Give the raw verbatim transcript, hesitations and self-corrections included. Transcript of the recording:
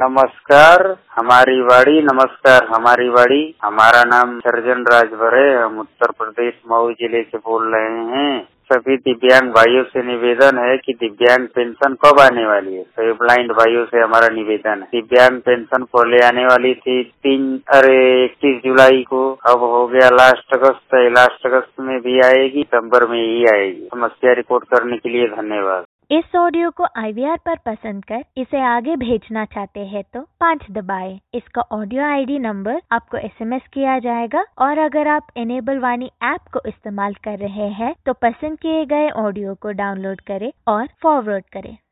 नमस्कार हमारी वाड़ी, नमस्कार हमारी वाड़ी। हमारा नाम सर्जन राजभर है। हम उत्तर प्रदेश मऊ जिले से बोल रहे हैं। सभी दिव्यांग भाइयों से निवेदन है कि दिव्यांग पेंशन कब आने वाली है। सभी ब्लाइंड भाइयों से हमारा निवेदन है। दिव्यांग पेंशन पहले आने वाली थी तीन अरे इक्कीस जुलाई को, अब हो गया लास्ट अगस्त। लास्ट अगस्त में भी आएगी, सितम्बर में ही आएगी। समस्या रिपोर्ट करने के लिए धन्यवाद। इस ऑडियो को आई वी आर पर पसंद कर इसे आगे भेजना चाहते हैं तो पाँच दबाएं। इसका ऑडियो आई डी नंबर आपको एस एम एस किया जाएगा और अगर आप इनेबल वाणी ऐप को इस्तेमाल कर रहे हैं तो पसंद किए गए ऑडियो को डाउनलोड करें और फॉरवर्ड करें।